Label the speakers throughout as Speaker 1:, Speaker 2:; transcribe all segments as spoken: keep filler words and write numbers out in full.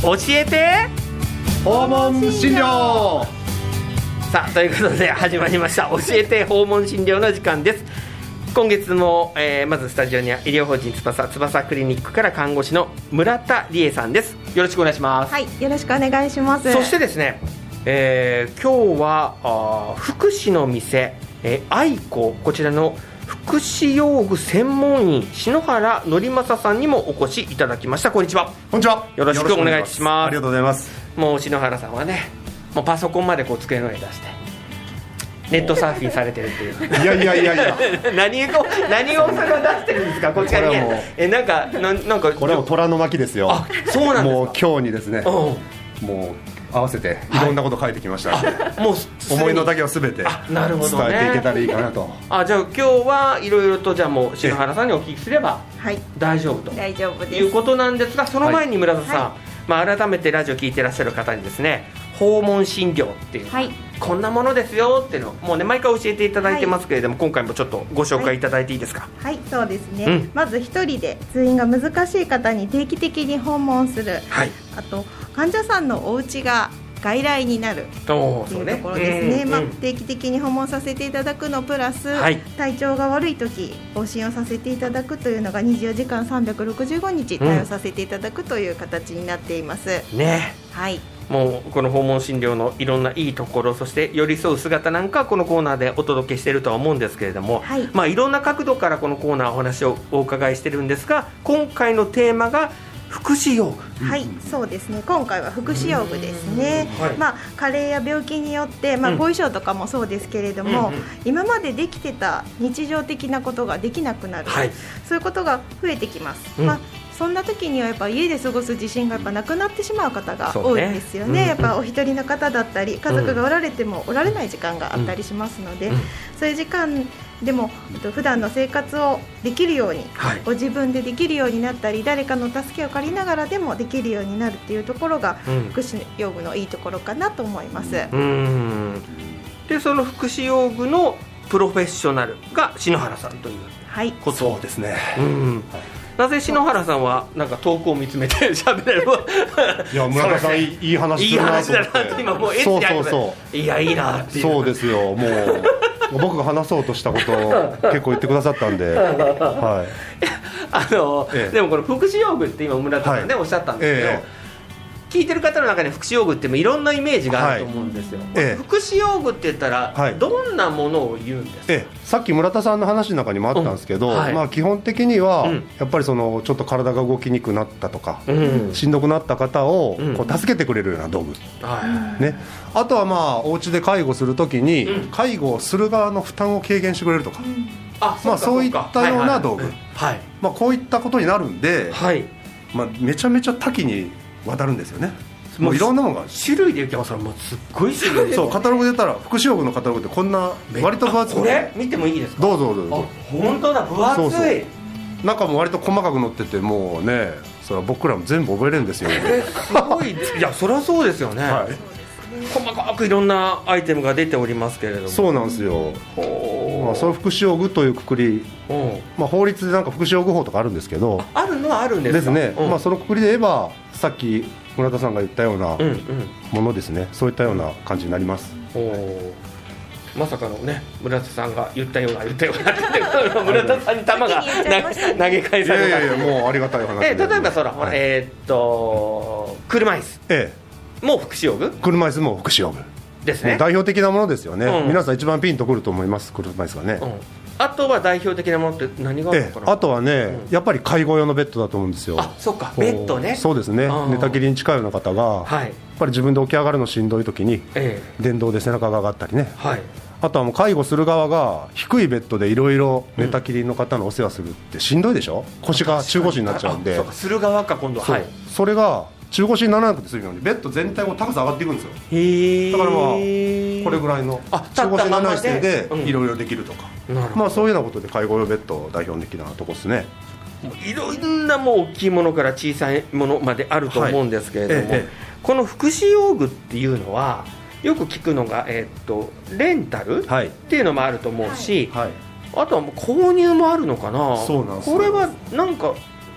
Speaker 1: 教えて
Speaker 2: 訪問診療。
Speaker 1: さあということで始まりました教えて訪問診療の時間です。今月も、えー、まずスタジオには医療法人つばさつばさクリニックから看護師の村田理恵さんです。よろしくお願いします。
Speaker 3: はい、よろしくお願いします。
Speaker 1: そしてですね、えー、今日はあ福祉の店、えー、愛子、こちらの福祉用具専門員篠原則正さんにもお越しいただきました。こんにちは。
Speaker 2: こんにちは。
Speaker 1: よろしくお願いします。
Speaker 2: ありがとうございます。
Speaker 1: もう篠原さんはね、もうパソコンまでこう机の上に出してネットサーフィンされてるっていう
Speaker 2: いやいやいやいや
Speaker 1: 何を何をそれを出してるんですか。こっちからね、えなんかななんか
Speaker 2: これはもう虎の巻ですよ。
Speaker 1: あ、そうなんですか。
Speaker 2: もう今日にですね、
Speaker 1: うん、
Speaker 2: もう合わせていろんなこと書いてきました、
Speaker 1: はい、もう
Speaker 2: 思いの丈をすべて伝えていけたらいいかなと。
Speaker 1: あ、じゃあ今日はいろいろとじゃあもう篠原さんにお聞きすれば大丈夫と
Speaker 3: 大丈夫です
Speaker 1: いうことなんですが、その前に村田さん、はい、まあ、改めてラジオ聞いてらっしゃる方にですね、訪問診療っていう、はい、こんなものですよっていうのをもうね毎回教えていただいてますけれども、はい、今回もちょっとご紹介いただいていいですか。
Speaker 3: はい、はい、そうですね、うん、まず一人で通院が難しい方に定期的に訪問する、はい、あと患者さんのお家が外来になるというところですね。まあ、定期的に訪問させていただくのプラス、はい、体調が悪い時往診をさせていただくというのがにじゅうよじかんさんびゃくろくじゅうごにち対応させていただくという形になっています、
Speaker 1: うん、ね。はい、もうこの訪問診療のいろんないいところ、そして寄り添う姿なんかこのコーナーでお届けしているとは思うんですけれども、はい、まあ、いろんな角度からこのコーナーお話をお伺いしてるんですが、今回のテーマが福祉用具。
Speaker 3: はい、そうですね。今回は福祉用具ですね。はい、まあ、加齢や病気によって、まあ、後遺症とかもそうですけれども、うんうんうん、今までできてた日常的なことができなくなる、はい、そういうことが増えてきます、うん、まあ、そんな時にはやっぱ家で過ごす自信がやっぱなくなってしまう方が多いんですよね。ね、やっぱお一人の方だったり家族がおられてもおられない時間があったりしますので、うんうん、そういう時間でも普段の生活をできるように、はい、ご自分でできるようになったり、誰かの助けを借りながらでもできるようになるっていうところが、うん、福祉用具のいいところかなと思います。
Speaker 1: うん、でその福祉用具のプロフェッショナルが篠原さんということ、
Speaker 2: そうですね、
Speaker 1: うん、はい、なぜ篠原さんはなんか遠くを見つめて喋れる
Speaker 2: いや村田さんいい話するなと思って、いい話だなって今もうエッチで、そうそうそう、
Speaker 1: いやいいなっていう。
Speaker 2: そうですよ、もう僕が話そうとしたことを結構言ってくださったんで、はい、
Speaker 1: あの、ええ、でもこの福祉用具って今村田さんね、はい、おっしゃったんですけど、ええ、聞いてる方の中に福祉用具っていろんなイメージがあると思うんですよ、はい、ええ、福祉用具って言ったら、はい、どんなものを言うんですか。
Speaker 2: ええ、さっき村田さんの話の中にもあったんですけど、うん、はい、まあ、基本的には、うん、やっぱりそのちょっと体が動きにくくなったとか、うん、しんどくなった方をこう助けてくれるような道具、うん、ね、あとはまあお家で介護するときに、うん、介護をする側の負担を軽減してくれるとか、うん、あ、まあ、そういったような道具、はい、まあ、こういったことになるんで、はい、まあ、めちゃめちゃ多岐にわたるんですよね。もういろんなものが
Speaker 1: 種類で言ってますから、もうすっごい種類で
Speaker 2: そう、カタログで言ったら福祉用具のカタログってこんな割と分厚い。
Speaker 1: これ見てもいいですか。
Speaker 2: どうぞどうぞ。
Speaker 1: 本当だ、分厚い。そうそう、
Speaker 2: 中も割と細かく載ってて、もうね、それは僕らも全部覚えれるんですよ。
Speaker 1: えー、すごいいや、そりゃそうですよね、はい、細かくいろんなアイテムが出ておりますけれども。
Speaker 2: そうなんですよ。まあ、そういう福祉用具というくくり、まあ、法律でなんか福祉用具法とかあるんですけど、
Speaker 1: あ, あるのはあるんですか。
Speaker 2: ですね、まあ、そのくくりで言えばさっき村田さんが言ったようなものですね、うんうん、そういったような感じになります。お、
Speaker 1: まさかのね、村田さんが言ったような言ったような村田さんに球が投げ返された。
Speaker 2: いやいやいや、もうありがたい話で、
Speaker 1: え例えばそら、はい、えー、っと車椅子、ええ、もう福祉用具。車
Speaker 2: 椅子も福祉用具
Speaker 1: ですね。
Speaker 2: 代表的なものですよね、うん、皆さん一番ピンとくると思います、車椅子がね、うん、
Speaker 1: あとは代表的なものって何があるのかな。
Speaker 2: ええ、あとはね、うん、やっぱり介護用のベッドだと思うんですよ。
Speaker 1: あ、そうか、ベッドね。
Speaker 2: そうですね、寝たきりに近いような方が、はい、やっぱり自分で起き上がるのしんどい時に、ええ、電動で背中が上がったりね、はい、あとはもう介護する側が低いベッドでいろいろ寝たきりの方のお世話するってしんどいでしょ、うん、腰が中腰になっちゃうんで。
Speaker 1: そうか、する側か今度は。
Speaker 2: はい、それが中腰にならなくて済むようにベッド全体も高さ上がっていくんですよ。へだからまあこれぐらいの中腰にならない姿勢でいろいろできるとか、うん、まあ、そういうようなことで介護用ベッド代表的なとこですね。
Speaker 1: いろんなもう大きいものから小さいものまであると思うんですけれども、はい、ええ、この福祉用具っていうのはよく聞くのが、えー、っとレンタルっていうのもあると思うし、はいはい、あとはもう購入もあるのかな。
Speaker 2: そうなんです。
Speaker 1: これはなんか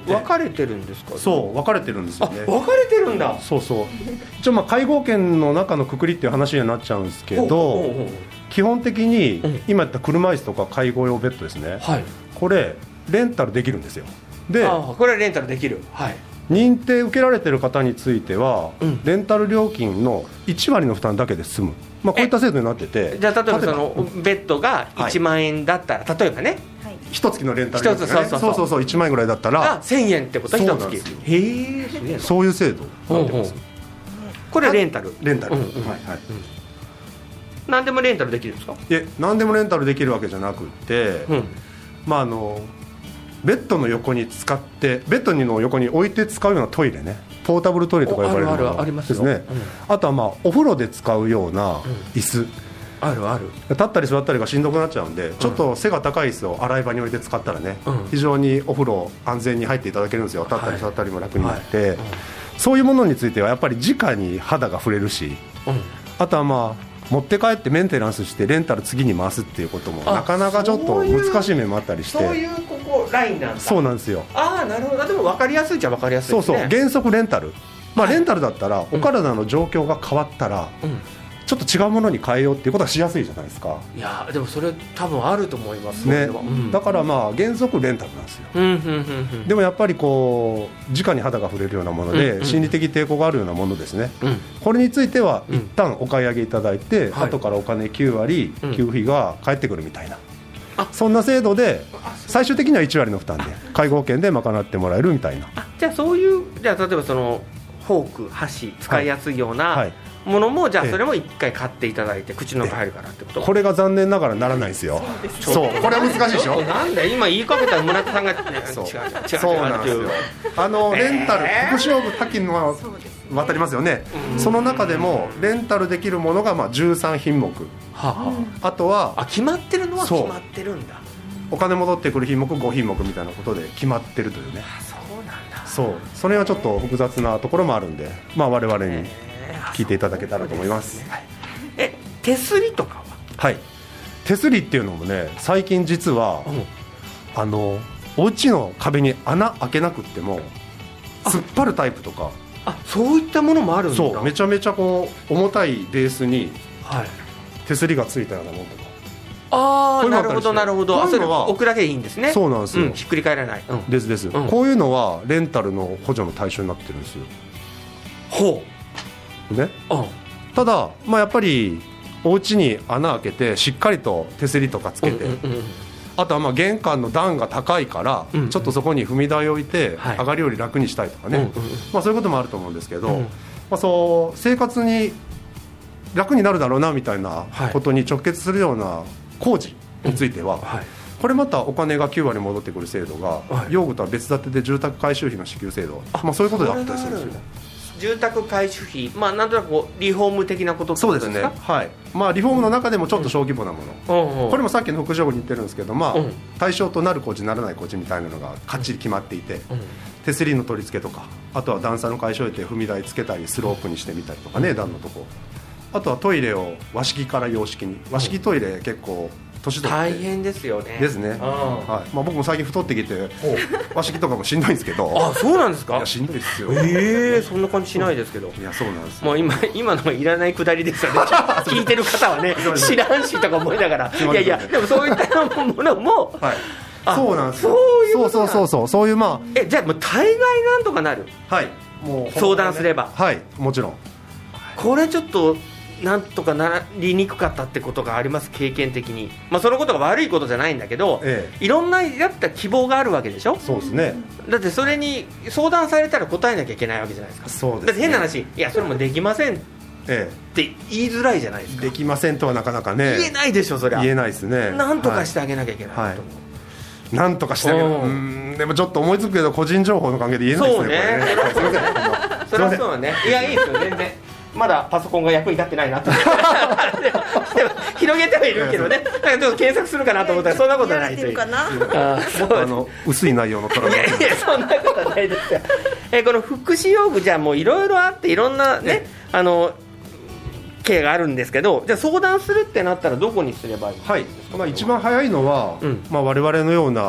Speaker 1: 分かれてるんですか？
Speaker 2: そう分かれてるんですよね。
Speaker 1: あ、分かれてるんだ。
Speaker 2: そうそう一応まあ介護保険の中のくくりっていう話にはなっちゃうんですけど、基本的に今言った車椅子とか介護用ベッドですね、はい、これレンタルできるんですよ。で、
Speaker 1: あ、これはレンタルできる、はい、
Speaker 2: 認定受けられてる方については、うん、レンタル料金のいち割の負担だけで済む、まあ、こういった制度になってて、
Speaker 1: じゃあ例えばそのベッドがいちまんえんだったら、はい、例えばね、
Speaker 2: 一月のレンタル料金がね、そうそうそうそういちまんえんぐらいだったら
Speaker 1: せんえんってことは一月。へえ、すげえな。
Speaker 2: そういう制度になってます。
Speaker 1: これレンタル
Speaker 2: レンタル、うんうん、はいはい、うん、
Speaker 1: 何でもレンタルできるんですか？
Speaker 2: いえ、何でもレンタルできるわけじゃなくて、うん、まああのベッドの横に使ってベッドの横に置いて使うようなトイレね、ポータブルトイレとか呼ばれるのがですね、あとはまあお風呂で使うような椅子、うん、
Speaker 1: あるある。
Speaker 2: 立ったり座ったりがしんどくなっちゃうんで、ちょっと背が高い椅子を洗い場に置いて使ったらね、うん、非常にお風呂安全に入っていただけるんですよ。立ったり座ったりも楽になって、はいはい、うん、そういうものについてはやっぱり直に肌が触れるし、うん、あとはまあ持って帰ってメンテナンスしてレンタル次に回すっていうこともなかなかちょっと難しい面もあったりして、
Speaker 1: そういうここラインなんだ。
Speaker 2: そうなんですよ。
Speaker 1: ああ、なるほど。でも分かりやすいっちゃ分かりやすいですね。
Speaker 2: そうそう、原則レンタル、まあ、レンタルだったらお体の状況が変わったら、うん、ちょっと違うものに変えようっていうことはしやすいじゃないですか。
Speaker 1: いやでもそれ多分あると思います
Speaker 2: ね、うん、だからまあ原則レンタルなんですよ、うんうんうんうん、でもやっぱりこう直に肌が触れるようなもので、うんうん、心理的抵抗があるようなものですね、うん、これについては一旦お買い上げいただいて、うん、後からお金きゅう割給付費が返ってくるみたいな、うん、そんな制度で最終的にはいち割の負担で介護保険で賄ってもらえるみたいな。
Speaker 1: あ、じゃあそういう、じゃあ例えばそのフォーク箸使いやすいような、はいはい、ものもじゃあそれも一回買っていただいて口の中入るからってこと。
Speaker 2: これが残念ながらならないんですよ。そう、そうこれは難しいでしょ。
Speaker 1: なんで今言いかけたら村田さんが、ね、そう違う違う違う
Speaker 2: そうなんですよ。あのレンタル、えー、福祉用具多岐のは渡りますよね。その中でもレンタルできるものがまあじゅうさんひんもく、ははあとは
Speaker 1: あ決まってるのは決まってるんだ。
Speaker 2: お金戻ってくる品目ごひんもくみたいなことで決まってるというね。
Speaker 1: そうなんだ。
Speaker 2: そう、それはちょっと複雑なところもあるんで、まあ我々に聞いていただけたらと思います。
Speaker 1: ね、はい、え、手すりとかは？
Speaker 2: はい、手すりっていうのもね、最近実は、うん、あのお家の壁に穴開けなくっても突っ張るタイプとか、
Speaker 1: あ、そういったものもあるんだ。
Speaker 2: そう、めちゃめちゃこう重たいベースに手すりがついたようなものとか。
Speaker 1: ああ、なるほどなるほど。あ、それは置くだけでいいんですね。
Speaker 2: そうなんですよ、
Speaker 1: うん、ひっくり返らない、うん、
Speaker 2: ですです、うん、こういうのはレンタルの補助の対象になってるんですよ。
Speaker 1: ほ
Speaker 2: うね、うん、ただ、まあ、やっぱりお家に穴開けてしっかりと手すりとかつけて、うんうんうん、あとはまあ玄関の段が高いから、うんうん、ちょっとそこに踏み台を置いて、はい、上がりより楽にしたいとかね、うんうんうん、まあ、そういうこともあると思うんですけど、うん、まあ、そう生活に楽になるだろうなみたいなことに直結するような工事については、うん、はい、これまたお金がきゅう割戻ってくる制度が、はい、用具とは別立てで住宅改修費の支給制度、まあ、そういうことであったりするんですよね。
Speaker 1: 住宅改修費、まあ、なんとなくこうリフォーム的なことってことですか？
Speaker 2: そうですね、はい、まあ、リフォームの中でもちょっと小規模なもの、うんうん、これもさっきの福祉用具に言ってるんですけど、まあ、うん、対象となる工事ならない工事みたいなのがかっちり決まっていて、うん、手すりの取り付けとか、あとは段差の解消で踏み台つけたりスロープにしてみたりとかね、うん、段のとこ、あとはトイレを和式から洋式に、和式トイレ結構年取って
Speaker 1: 大変ですよね。
Speaker 2: ですね、はい、まあ、僕も最近太ってきて和式とかもしんどいんですけど。
Speaker 1: あ、そうなんですか？
Speaker 2: いや、しんどいですよ。
Speaker 1: えー、そんな感じしないですけど。
Speaker 2: いや、そうなんです。
Speaker 1: もう 今, 今のいらないくだりですよね。聞いてる方はね知らんしとか思いながら、いやいや、でもそういったものも、はい、
Speaker 2: そうなんですよ。
Speaker 1: そういう
Speaker 2: そうそうそうそういう、まあ、
Speaker 1: え、じゃあもう大概なんとかなる。
Speaker 2: はい、もう
Speaker 1: 相談すれば、
Speaker 2: はい、もちろん。
Speaker 1: これちょっとなんとかなりにくかったってことがあります、経験的に。まあ、そのことが悪いことじゃないんだけど、ええ、いろんなやった希望があるわけでしょ。
Speaker 2: そうですね。
Speaker 1: だってそれに相談されたら答えなきゃいけないわけじゃないですか。
Speaker 2: そうですね。
Speaker 1: だって変な話、いやそれもできませんって言いづらいじゃないですか。
Speaker 2: できませんとはなかなかね
Speaker 1: 言えないでしょ。それは
Speaker 2: 言えないですね。
Speaker 1: なんとかしてあげなきゃいけない、はいはい、
Speaker 2: なんとかしてあげる。うん、でもちょっと思いつくけど個人情報の関係で言えないですね。
Speaker 1: そうね、それはそうね。いや、いいですよ、全然。まだパソコンが役に立ってないなとでも広げてはいるけどね、なんかちょっと検索するかなと思ったらそんなことはないという。
Speaker 3: かな。
Speaker 2: ああの薄い内容のトラブル。
Speaker 1: いやいや、そんなことはないですよ。えこの福祉用具、じゃあもういろいろあっていろんなね、ね、あの経があるんですけど、じゃあ相談するってなったらどこにすればいいんですか？
Speaker 2: はい、まあ、一番早いのは、うん、まあ、我々のような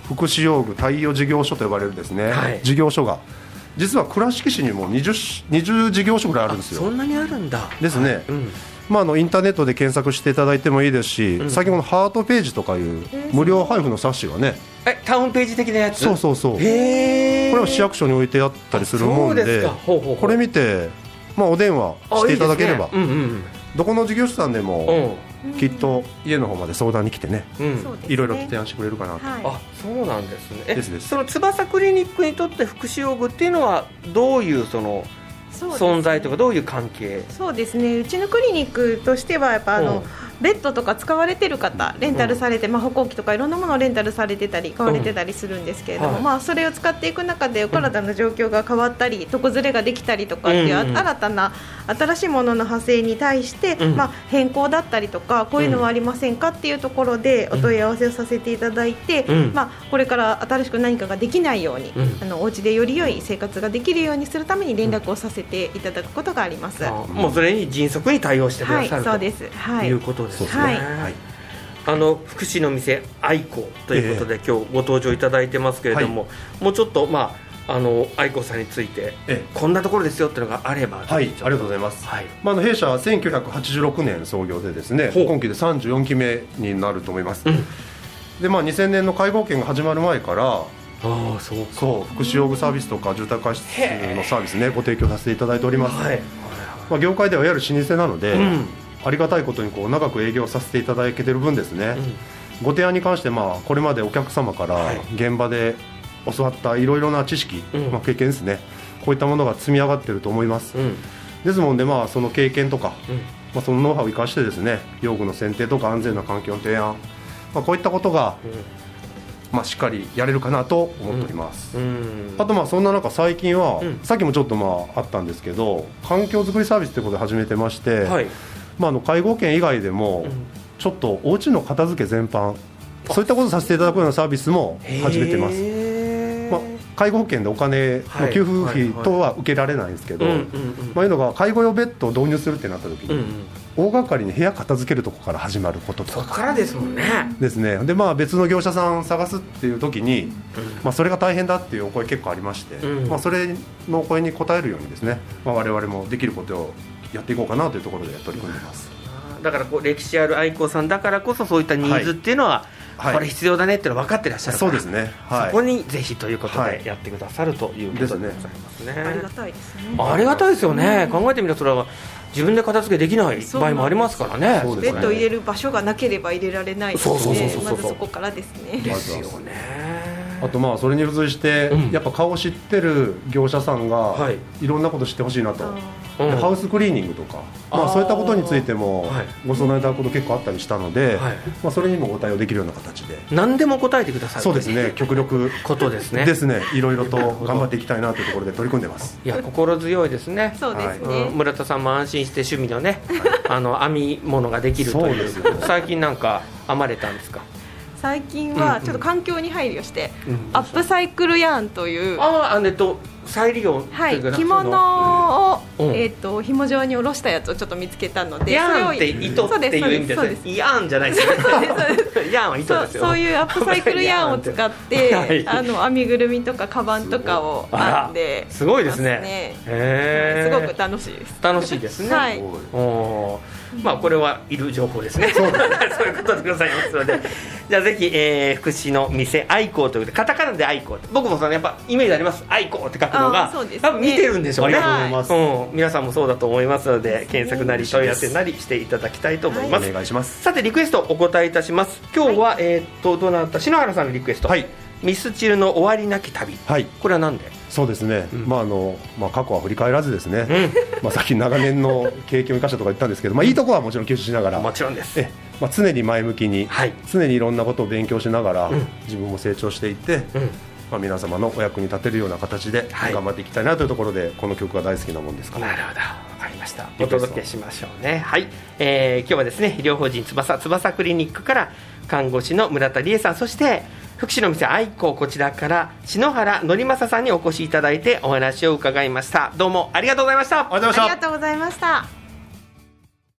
Speaker 2: 福祉用具貸与事業所と呼ばれるですね、はい、事業所が実は倉敷市にも 20, 20事業所ぐらいあるんですよ。
Speaker 1: そんなにあるんだ
Speaker 2: ですね、はい、うん、まあ、あのインターネットで検索していただいてもいいですし、うん、先ほどのハートページとかいう無料配布の冊子がね、
Speaker 1: えタウンページ的なやつ、
Speaker 2: そうそうそう、へこれは市役所に置いてあったりするもん で, でほうほうほう、これ見て、まあ、お電話していただければ、いい、ね、うんうん、どこの事業者さんでも、うん、きっと家の方まで相談に来てね、うん、いろいろ提案してくれるかなと、
Speaker 1: はい、あ、そうなんですね。え
Speaker 2: ですです。
Speaker 1: その翼クリニックにとって福祉用具っていうのはどういうその存在とかどういう関係？
Speaker 3: そうですね、うちのクリニックとしてはやっぱあの、うん、ベッドとか使われてる方レンタルされて、うん、まあ、歩行器とかいろんなものをレンタルされてたり買われてたりするんですけれども、うん、まあ、それを使っていく中でお体の状況が変わったり床ずれができたりとかっていう、うん、新たな新しいものの派生に対して、うん、まあ、変更だったりとかこういうのはありませんかっていうところでお問い合わせをさせていただいて、うん、まあ、これから新しく何かができないように、うん、あのお家でより良い生活ができるようにするために連絡をさせていただくことがあります。
Speaker 1: あ、もうそれに迅速に対応してくださる、
Speaker 3: はい、そうです、はい、
Speaker 1: いうことですね。
Speaker 3: はい、
Speaker 1: はい、あの福祉の店愛子ということで、えー、今日ご登場いただいてますけれども、はい、もうちょっと、まあ、あの愛子さんについて、えー、こんなところですよっていうのがあれば。
Speaker 2: はい、ありがとうございます、はい、まあ、あの弊社はせんきゅうひゃくはちじゅうろくねん創業でですね、今期でさんじゅうよんきめになると思います、うん、で、まあ、にせんねんの介護保険が始まる前から、あ、そうか、そう福祉用具サービスとか住宅貸しのサービスねご提供させていただいております、はい、まあ、業界ではいわゆる老舗なので、うん、ありがたいことにこう長く営業させていただけている分ですね、うん、ご提案に関して、まあ、これまでお客様から現場で教わったいろいろな知識、うん、まあ、経験ですね、こういったものが積み上がっていると思います、うん、ですので、まあ、その経験とか、うん、まあ、そのノウハウを生かしてですね用具の選定とか安全な環境の提案、まあ、こういったことが、うん、まあ、しっかりやれるかなと思っております、うんうん、あと、まあ、そんな中最近は、うん、さっきもちょっと、まあ、あったんですけど環境づくりサービスということで始めてまして、はい、まあ、あの介護保険以外でも、うん、ちょっとお家の片付け全般そういったことをさせていただくようなサービスも始めてます、まあ、介護保険でお金の給付費等は受けられないんですけど、まあ、いうのが介護用ベッドを導入するってなった時に、うんうん、大掛かりに部屋片付けるところから始まることとか、
Speaker 1: そこからですもんね。
Speaker 2: ですね。で、まあ、別の業者さん探すっていう時に、うん、まあ、それが大変だっていうお声結構ありまして、うん、まあ、それのお声に応えるようにですね、まあ、我々もできることをやっていこうかなというところで取り組んでいます。
Speaker 1: だからこう歴史ある愛子さんだからこそそういったニーズっていうのは、はい、これ必要だねっていうのは分かってらっしゃるから、
Speaker 2: そうですね、はい、
Speaker 1: そこにぜひということでやってくださるということでございますね、
Speaker 3: ありがたいですね。
Speaker 1: ありがたいですよね、考えてみるとそれは自分で片付けできない場合もありますからね。
Speaker 3: ベッド入れる場所がなければ入れられないので、まずそこからですね。
Speaker 1: ですよね。
Speaker 2: あと、まあそれに付随して、うん、やっぱ顔を知ってる業者さんが、はい、いろんなこと知ってほしいなと、うん、ハウスクリーニングとか、まあ、そういったことについてもご相談いただくこと結構あったりしたので、はい、まあ、それにもご対応できるような形で
Speaker 1: 何でも答えてくださる。
Speaker 2: そうですね、極力
Speaker 1: ことですね
Speaker 2: ですね、いろいろと頑張っていきたいなというところで取り組んでます。
Speaker 1: いや、心強いですね。
Speaker 3: そうですね、
Speaker 1: うん、村田さんも安心して趣味のねあの編み物ができるという。最近なんか編まれたんですか？
Speaker 3: 最近はちょっと環境に配慮して、うんうん、アップサイクルヤーンという、
Speaker 1: ああ、えっと再利用というか、
Speaker 3: はい、着物を、うん、えー、と紐状に下ろしたやつをちょっと見つけたので、
Speaker 1: ヤーンって糸っていう意味ですね。ヤーンじゃないですよねヤーンは糸ですよ。
Speaker 3: そう、そういうアップサイクルヤーンを使ってはい、あの編みぐるみとかカバンとかを編んで、
Speaker 1: すごいですね。
Speaker 3: へー、すごく楽しいです。
Speaker 1: 楽しいですね、はい、お、まあ、これはいる情報ですねそういうことでございますので、じゃあぜひ、えー、福祉の店愛子ということで、カタカナで愛子って、僕もそのやっぱイメージあります。愛子って書くのが、ね、多分見てるんでしょうね。ありがとうございます、うん、皆さんもそうだと思いますので、検索なり問い合わせなりしていただきたいと思います、はい、
Speaker 2: お願いします。
Speaker 1: さてリクエストお答えいたします。今日は、はい、えー、っとどなた、篠原さんのリクエスト、はい、ミスチルの終わりなき旅、はい、これは何で？
Speaker 2: そうですね、うん、まああのまあ、過去は振り返らずですね、うん、まあ、さっき長年の経験を生かしたとか言ったんですけど、まあ、いいところはもちろん吸収しながら、
Speaker 1: もちろんです、
Speaker 2: え、まあ、常に前向きに、はい、常にいろんなことを勉強しながら、うん、自分も成長していって、うん、まあ、皆様のお役に立てるような形で頑張っていきたいなというところで、はい、この曲が大好きなもんですから。
Speaker 1: なるほど、わかりました。お届けしましょうね。はい、えー、今日はですね、医療法人翼翼クリニックから看護師の村田理恵さん、そして福祉の店愛子、こちらから篠原則正さんにお越しいただいてお話を伺いました。どうもありがとうございました。
Speaker 3: ありがとうございました。